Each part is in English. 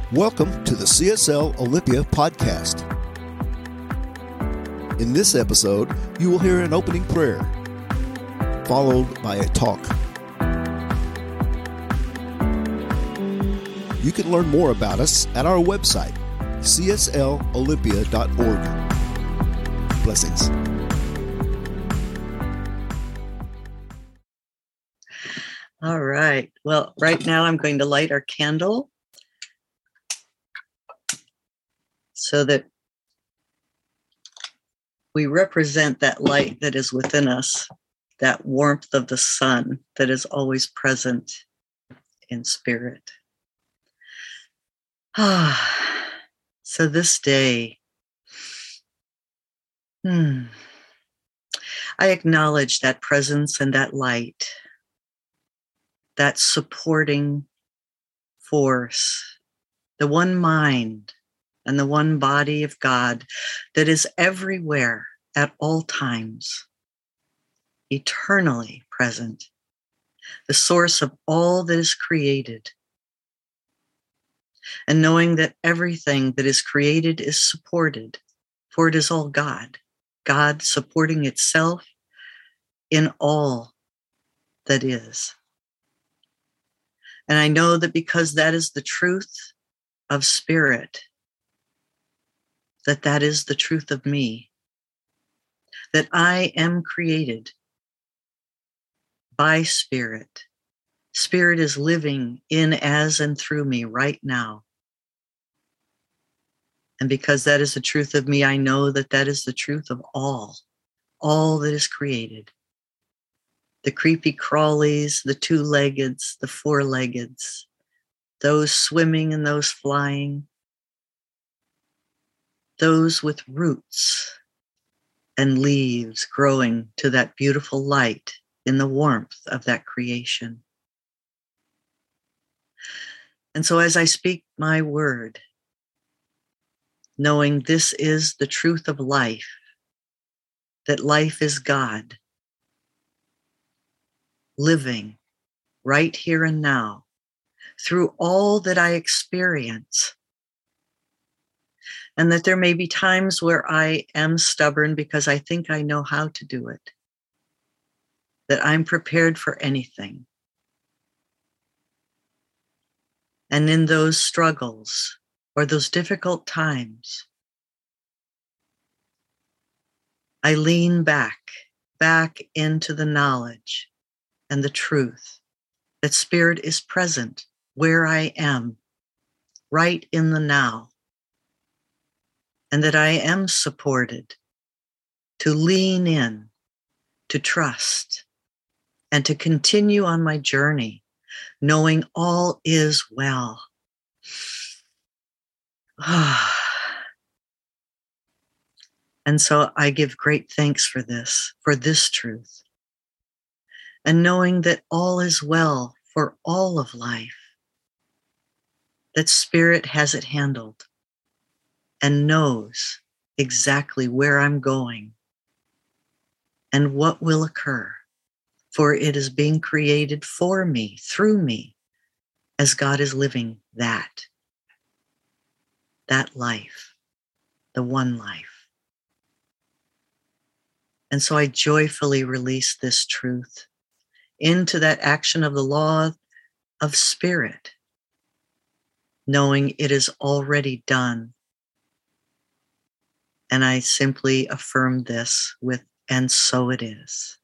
Welcome to the CSL Olympia podcast. In this episode, you will hear an opening prayer, followed by a talk. You can learn more about us at our website, cslolympia.org. Blessings. All right. Well, right now I'm going to light our candle so that we represent that light that is within us, that warmth of the sun that is always present in spirit. So this day, I acknowledge that presence and that light, that supporting force, the one mind and the one body of God that is everywhere at all times, eternally present, the source of all that is created. And knowing that everything that is created is supported, for it is all God, God supporting itself in all that is. And I know that because that is the truth of spirit, that is the truth of me, that I am created by spirit. Spirit is living in, as, and through me right now. And because that is the truth of me, I know that is the truth of all that is created. The creepy crawlies, the two-leggeds, the four-leggeds, those swimming and those flying, those with roots and leaves growing to that beautiful light in the warmth of that creation. And so as I speak my word, knowing this is the truth of life, that life is God, living right here and now through all that I experience. And that there may be times where I am stubborn because I think I know how to do it, that I'm prepared for anything. And in those struggles or those difficult times, I lean back into the knowledge and the truth that spirit is present where I am, right in the now. And that I am supported to lean in, to trust, and to continue on my journey, knowing all is well. And so I give great thanks for this truth. And knowing that all is well for all of life, that spirit has it handled and knows exactly where I'm going and what will occur, for it is being created for me, through me, as God is living that life, the one life. And so I joyfully release this truth into that action of the law of spirit, knowing it is already done. And I simply affirm this with, and so it is.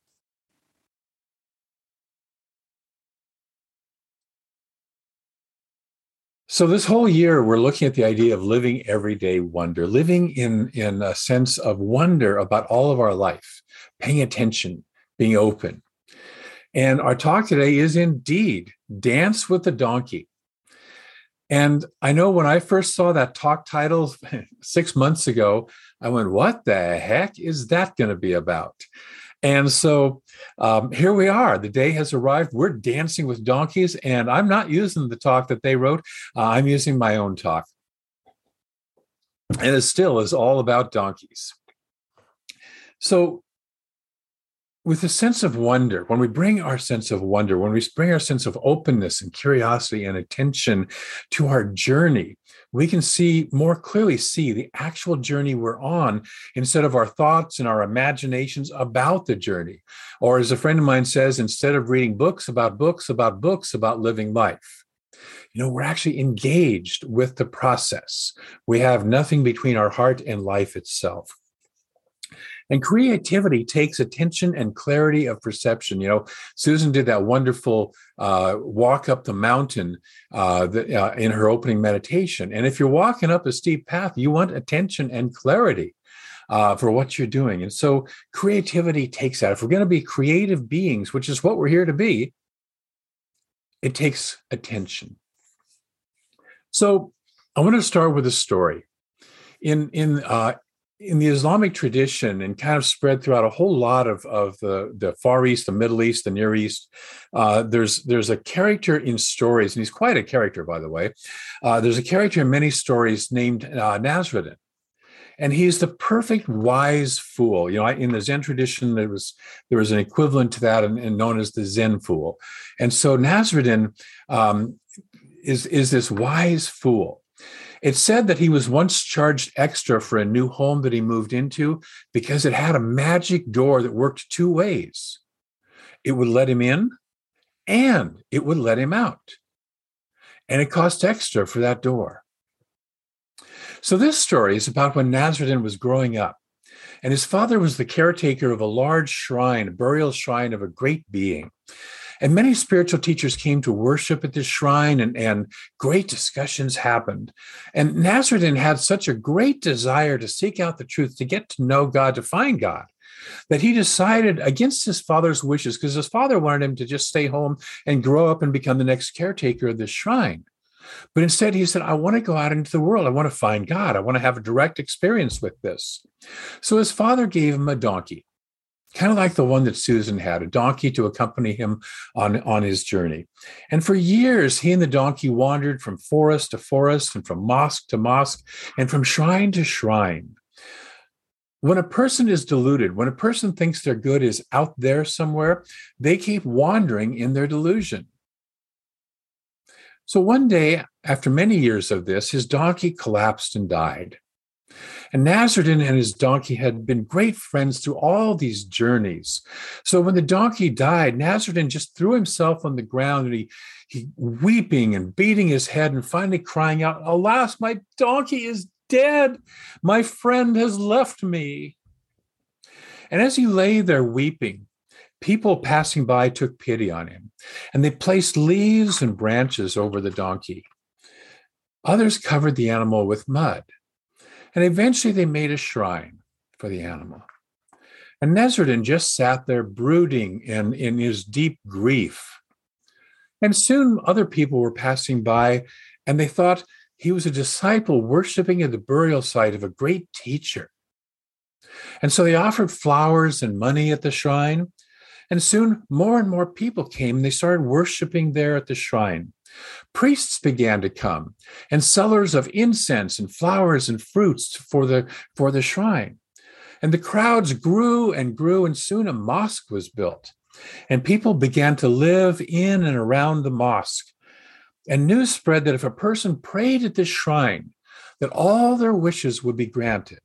So this whole year, we're looking at the idea of living everyday wonder, living in a sense of wonder about all of our life, paying attention, being open. And our talk today is indeed Dance with the Donkey. And I know when I first saw that talk title 6 months ago, I went, what the heck is that going to be about? And so here we are. The day has arrived. We're dancing with donkeys, and I'm not using the talk that they wrote. I'm using my own talk. And it still is all about donkeys. So with a sense of wonder, when we bring our sense of wonder, when we bring our sense of openness and curiosity and attention to our journey, we can more clearly see the actual journey we're on instead of our thoughts and our imaginations about the journey. Or as a friend of mine says, instead of reading books about books about books about living life, we're actually engaged with the process. We have nothing between our heart and life itself. And creativity takes attention and clarity of perception. Susan did that wonderful walk up the mountain in her opening meditation. And if you're walking up a steep path, you want attention and clarity for what you're doing. And so creativity takes that. If we're going to be creative beings, which is what we're here to be, it takes attention. So I want to start with a story. In the Islamic tradition, and kind of spread throughout a whole lot of the Far East, the Middle East, the Near East, there's a character in stories, and he's quite a character, by the way. There's a character in many stories named Nasruddin, and he's the perfect wise fool. In the Zen tradition, there was an equivalent to that, and known as the Zen fool. And so Nasruddin is this wise fool. It's said that he was once charged extra for a new home that he moved into because it had a magic door that worked two ways. It would let him in and it would let him out. And it cost extra for that door. So this story is about when Nasruddin was growing up, and his father was the caretaker of a large shrine, a burial shrine of a great being. And many spiritual teachers came to worship at this shrine, and great discussions happened. And Nasruddin had such a great desire to seek out the truth, to get to know God, to find God, that he decided against his father's wishes, because his father wanted him to just stay home and grow up and become the next caretaker of this shrine. But instead he said, I want to go out into the world. I want to find God. I want to have a direct experience with this. So his father gave him a donkey, kind of like the one that Susan had, a donkey to accompany him on his journey. And for years, he and the donkey wandered from forest to forest and from mosque to mosque and from shrine to shrine. When a person is deluded, when a person thinks their good is out there somewhere, they keep wandering in their delusion. So one day, after many years of this, his donkey collapsed and died. And Nasruddin and his donkey had been great friends through all these journeys. So when the donkey died, Nasruddin just threw himself on the ground, and he weeping and beating his head and finally crying out, "Alas, my donkey is dead. My friend has left me." And as he lay there weeping, people passing by took pity on him, and they placed leaves and branches over the donkey. Others covered the animal with mud. And eventually they made a shrine for the animal. And Nasruddin just sat there brooding in his deep grief. And soon other people were passing by, and they thought he was a disciple worshiping at the burial site of a great teacher. And so they offered flowers and money at the shrine. And soon more and more people came, and they started worshiping there at the shrine. Priests began to come, and sellers of incense and flowers and fruits for the shrine. And the crowds grew and grew, and soon a mosque was built. And people began to live in and around the mosque. And news spread that if a person prayed at this shrine, that all their wishes would be granted.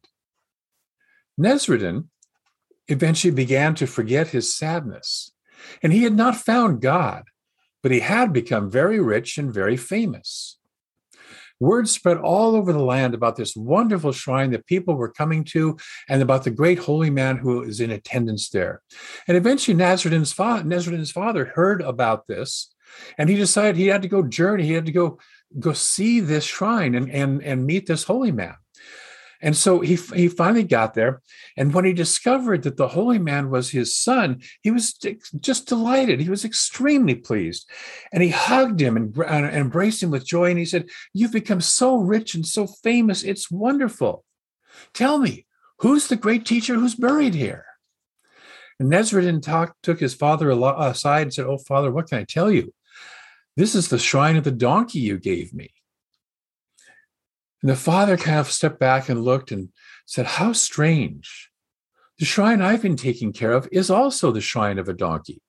Nasruddin eventually began to forget his sadness, and he had not found God, but he had become very rich and very famous. Word spread all over the land about this wonderful shrine that people were coming to, and about the great holy man who is in attendance there. And eventually Nasruddin's father heard about this, and he decided he had to go journey. He had to go see this shrine and meet this holy man. And so he finally got there. And when he discovered that the holy man was his son, he was just delighted. He was extremely pleased. And he hugged him and embraced him with joy. And he said, "You've become so rich and so famous. It's wonderful. Tell me, who's the great teacher who's buried here?" And Nasruddin took his father aside and said, "Oh, Father, what can I tell you? This is the shrine of the donkey you gave me." And the father kind of stepped back and looked and said, "How strange. The shrine I've been taking care of is also the shrine of a donkey."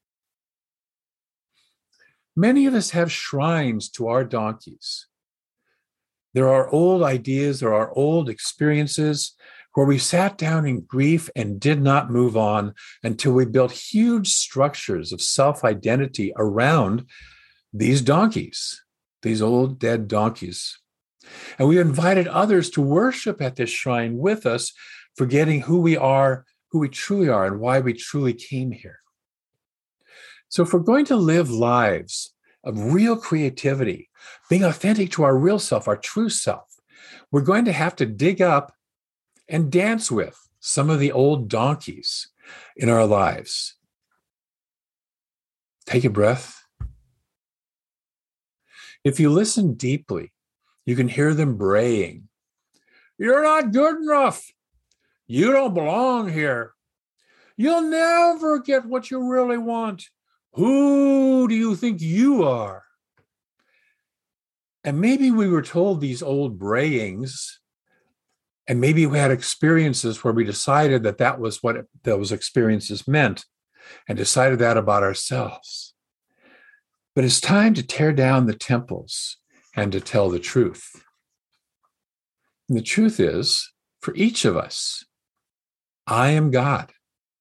Many of us have shrines to our donkeys. There are old ideas, there are old experiences where we sat down in grief and did not move on until we built huge structures of self-identity around these donkeys, these old dead donkeys. And we invited others to worship at this shrine with us, forgetting who we are, who we truly are, and why we truly came here. So if we're going to live lives of real creativity, being authentic to our real self, our true self, we're going to have to dig up and dance with some of the old donkeys in our lives. Take a breath. If you listen deeply, you can hear them braying. You're not good enough. You don't belong here. You'll never get what you really want. Who do you think you are? And maybe we were told these old brayings, and maybe we had experiences where we decided that that was what those experiences meant and decided that about ourselves. But it's time to tear down the temples and to tell the truth. And the truth is, for each of us, I am God.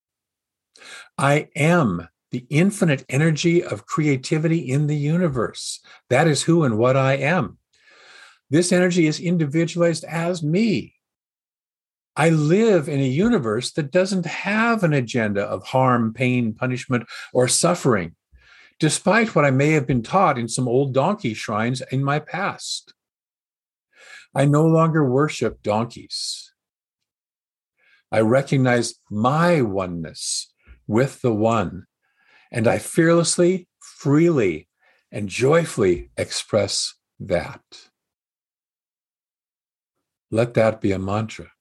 I am the infinite energy of creativity in the universe. That is who and what I am. This energy is individualized as me. I live in a universe that doesn't have an agenda of harm, pain, punishment, or suffering, despite what I may have been taught in some old donkey shrines in my past. I no longer worship donkeys. I recognize my oneness with the One, and I fearlessly, freely, and joyfully express that. Let that be a mantra.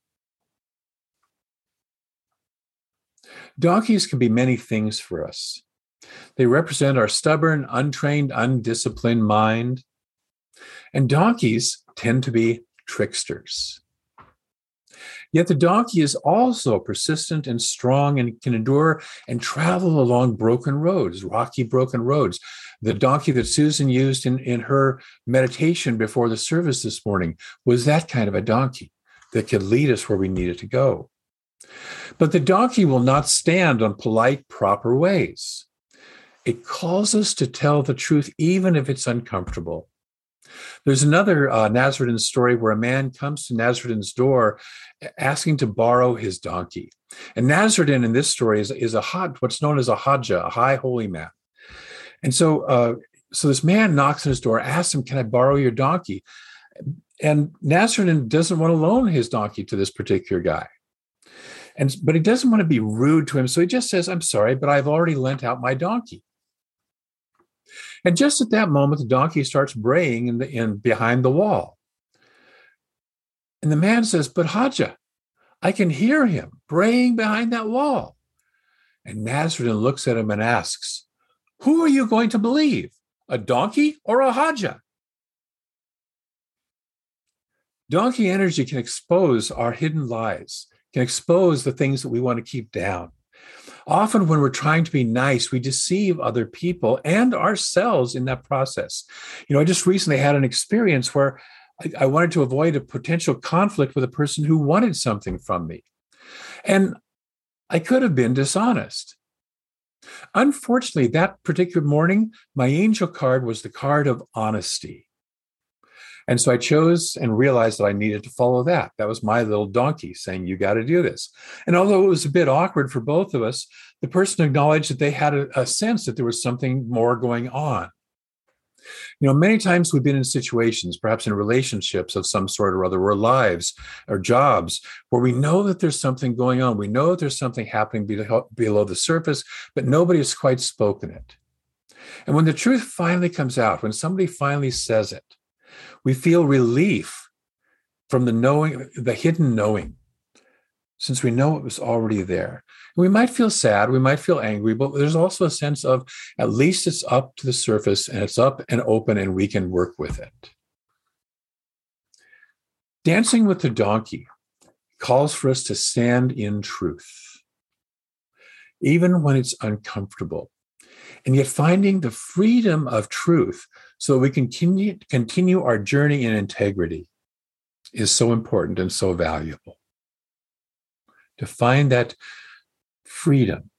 Donkeys can be many things for us. They represent our stubborn, untrained, undisciplined mind. And donkeys tend to be tricksters. Yet the donkey is also persistent and strong and can endure and travel along broken roads, rocky, broken roads. The donkey that Susan used in her meditation before the service this morning was that kind of a donkey that could lead us where we needed to go. But the donkey will not stand on polite, proper ways. It calls us to tell the truth, even if it's uncomfortable. There's another Nasruddin story where a man comes to Nasruddin's door asking to borrow his donkey. And Nasruddin in this story is what's known as a Haja, a high holy man. And so this man knocks on his door, asks him, "Can I borrow your donkey?" And Nasruddin doesn't want to loan his donkey to this particular guy. But he doesn't want to be rude to him. So he just says, "I'm sorry, but I've already lent out my donkey." And just at that moment, the donkey starts braying in behind the wall. And the man says, "But Haja, I can hear him braying behind that wall." And Nasruddin looks at him and asks, "Who are you going to believe, a donkey or a Haja?" Donkey energy can expose our hidden lies, can expose the things that we want to keep down. Often when we're trying to be nice, we deceive other people and ourselves in that process. I just recently had an experience where I wanted to avoid a potential conflict with a person who wanted something from me. And I could have been dishonest. Unfortunately, that particular morning, my angel card was the card of honesty. And so I chose and realized that I needed to follow that. That was my little donkey saying, "You got to do this." And although it was a bit awkward for both of us, the person acknowledged that they had a sense that there was something more going on. Many times we've been in situations, perhaps in relationships of some sort or other, or lives or jobs, where we know that there's something going on. We know that there's something happening below the surface, but nobody has quite spoken it. And when the truth finally comes out, when somebody finally says it, we feel relief from the hidden knowing, since we know it was already there. We might feel sad, we might feel angry, but there's also a sense of at least it's up to the surface and it's up and open and we can work with it. Dancing with the donkey calls for us to stand in truth, even when it's uncomfortable, and yet finding the freedom of truth so we can continue our journey in integrity. is so important and so valuable. To find that freedom.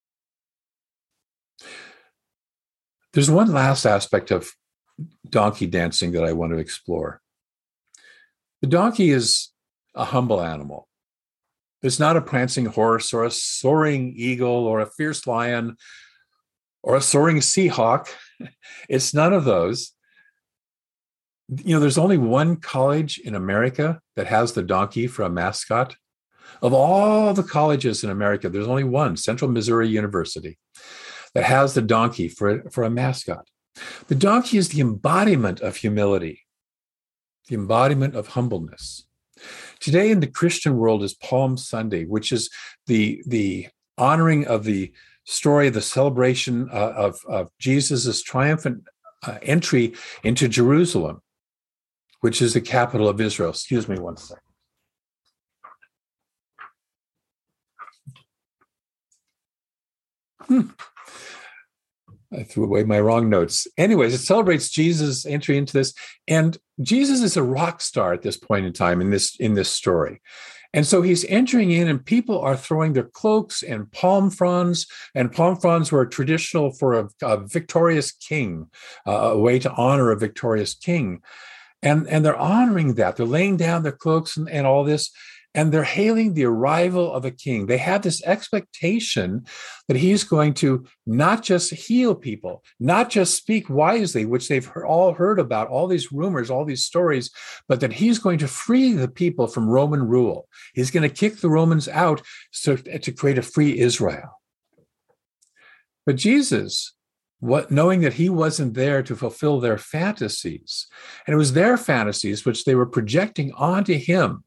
There's one last aspect of donkey dancing that I want to explore. The donkey is a humble animal. It's not a prancing horse or a soaring eagle or a fierce lion or a soaring seahawk. It's none of those. There's only one college in America that has the donkey for a mascot. Of all the colleges in America, there's only one, Central Missouri University, that has the donkey for a mascot. The donkey is the embodiment of humility, the embodiment of humbleness. Today in the Christian world is Palm Sunday, which is the honoring of the story, the celebration of Jesus' triumphant entry into Jerusalem, which is the capital of Israel. Excuse me one second. I threw away my wrong notes. Anyways, it celebrates Jesus' entry into this. And Jesus is a rock star at this point in time in this story. And so he's entering in, and people are throwing their cloaks and palm fronds. And palm fronds were traditional for a victorious king, a way to honor a victorious king. And they're honoring that. They're laying down their cloaks and all this. And they're hailing the arrival of a king. They have this expectation that he's going to not just heal people, not just speak wisely, which they've all heard about, all these rumors, all these stories, but that he's going to free the people from Roman rule. He's going to kick the Romans out to create a free Israel. But Jesus, knowing that he wasn't there to fulfill their fantasies, and it was their fantasies which they were projecting onto him,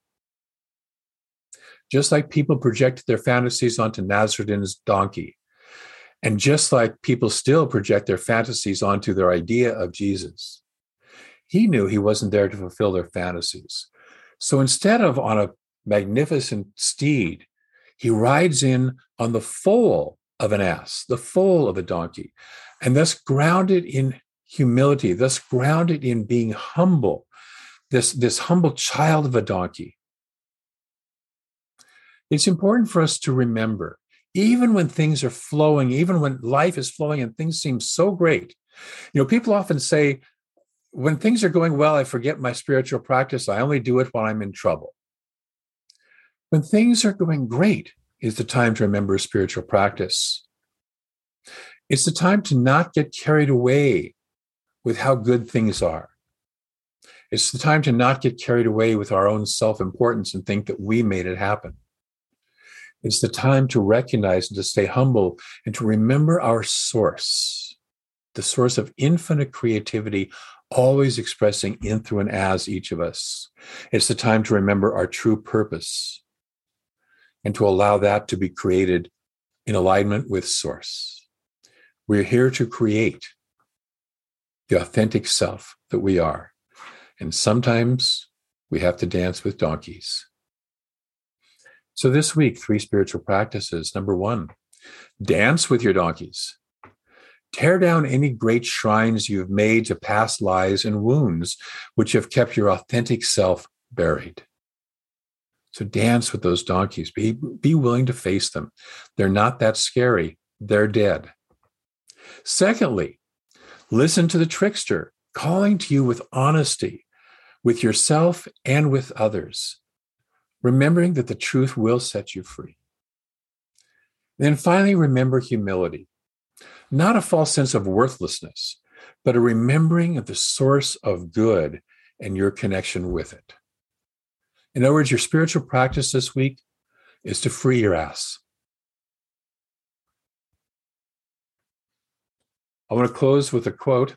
just like people projected their fantasies onto Nasruddin's donkey. And just like people still project their fantasies onto their idea of Jesus. He knew he wasn't there to fulfill their fantasies. So instead of on a magnificent steed, he rides in on the foal of an ass, the foal of a donkey, and thus grounded in humility, thus grounded in being humble, this humble child of a donkey. It's important for us to remember, even when things are flowing, even when life is flowing and things seem so great. People often say, when things are going well, I forget my spiritual practice. I only do it when I'm in trouble. When things are going great is the time to remember spiritual practice. It's the time to not get carried away with how good things are. It's the time to not get carried away with our own self-importance and think that we made it happen. It's the time to recognize and to stay humble and to remember our source, the source of infinite creativity, always expressing in, through, and as each of us. It's the time to remember our true purpose and to allow that to be created in alignment with source. We're here to create the authentic self that we are. And sometimes we have to dance with donkeys. So this week, 3 spiritual practices. Number 1, dance with your donkeys. Tear down any great shrines you've made to past lies and wounds which have kept your authentic self buried. So dance with those donkeys. Be willing to face them. They're not that scary. They're dead. Secondly, listen to the trickster calling to you with honesty, with yourself and with others, remembering that the truth will set you free. Then finally, remember humility, not a false sense of worthlessness, but a remembering of the source of good and your connection with it. In other words, your spiritual practice this week is to free your ass. I want to close with a quote.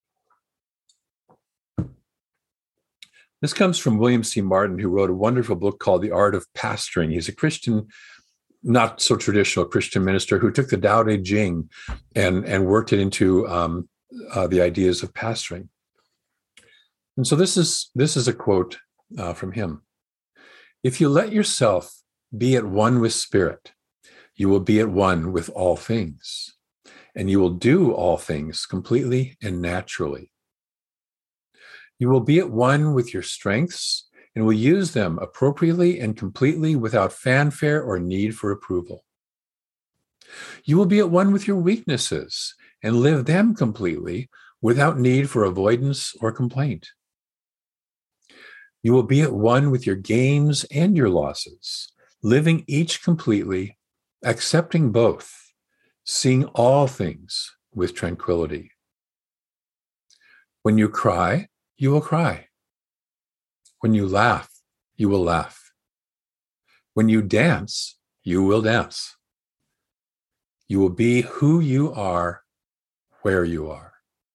This comes from William C. Martin, who wrote a wonderful book called The Art of Pastoring. He's a Christian, not so traditional Christian minister who took the Tao Te Ching and worked it into the ideas of pastoring. And so this is a quote from him. If you let yourself be at one with spirit, you will be at one with all things, and you will do all things completely and naturally. You will be at one with your strengths and will use them appropriately and completely without fanfare or need for approval. You will be at one with your weaknesses and live them completely without need for avoidance or complaint. You will be at one with your gains and your losses, living each completely, accepting both, seeing all things with tranquility. When you cry, you will cry. When you laugh, you will laugh. When you dance, you will dance. You will be who you are, where you are.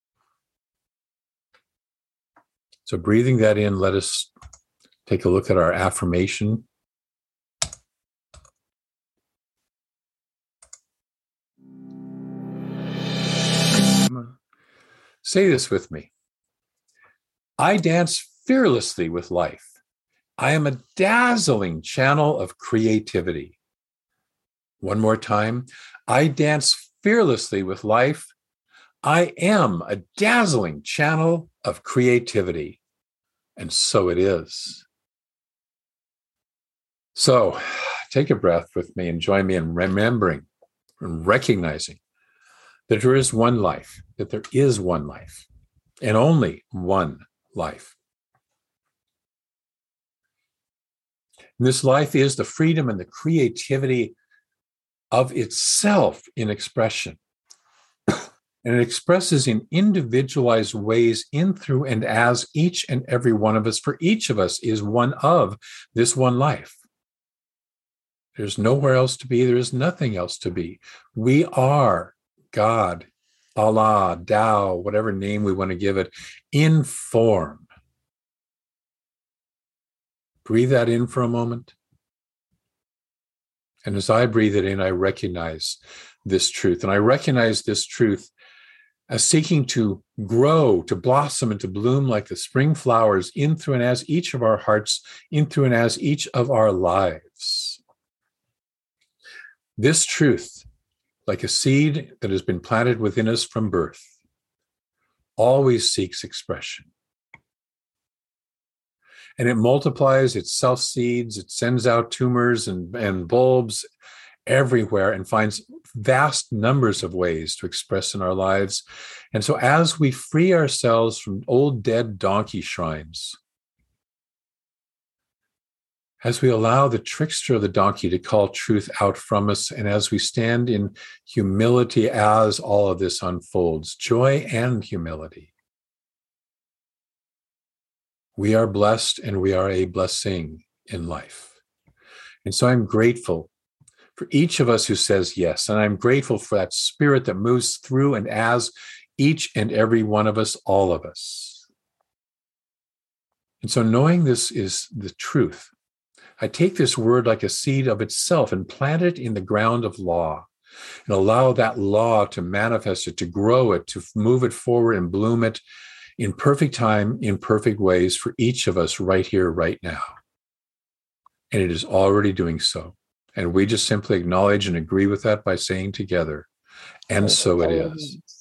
So breathing that in, let us take a look at our affirmation. Say this with me. I dance fearlessly with life. I am a dazzling channel of creativity. One more time. I dance fearlessly with life. I am a dazzling channel of creativity. And so it is. So take a breath with me and join me in remembering and recognizing that there is one life, and only one life. And this life is the freedom and the creativity of itself in expression. And it expresses in individualized ways in, through, and as each and every one of us, for each of us is one of this one life. There's nowhere else to be. There is nothing else to be. We are God, Allah, Tao, whatever name we want to give it, in form. Breathe that in for a moment. And as I breathe it in, I recognize this truth. And I recognize this truth as seeking to grow, to blossom, and to bloom like the spring flowers in, through, and as each of our hearts, in, through, and as each of our lives. This truth, like a seed that has been planted within us from birth, always seeks expression. And it multiplies, it self-seeds, it sends out tumors and bulbs everywhere and finds vast numbers of ways to express in our lives. And so as we free ourselves from old dead donkey shrines, as we allow the trickster of the donkey to call truth out from us, and as we stand in humility as all of this unfolds, joy and humility, we are blessed and we are a blessing in life. And so I'm grateful for each of us who says yes. And I'm grateful for that spirit that moves through and as each and every one of us, all of us. And so knowing this is the truth, I take this word like a seed of itself and plant it in the ground of law and allow that law to manifest it, to grow it, to move it forward and bloom it in perfect time, in perfect ways for each of us right here, right now. And it is already doing so. And we just simply acknowledge and agree with that by saying together, and so it is.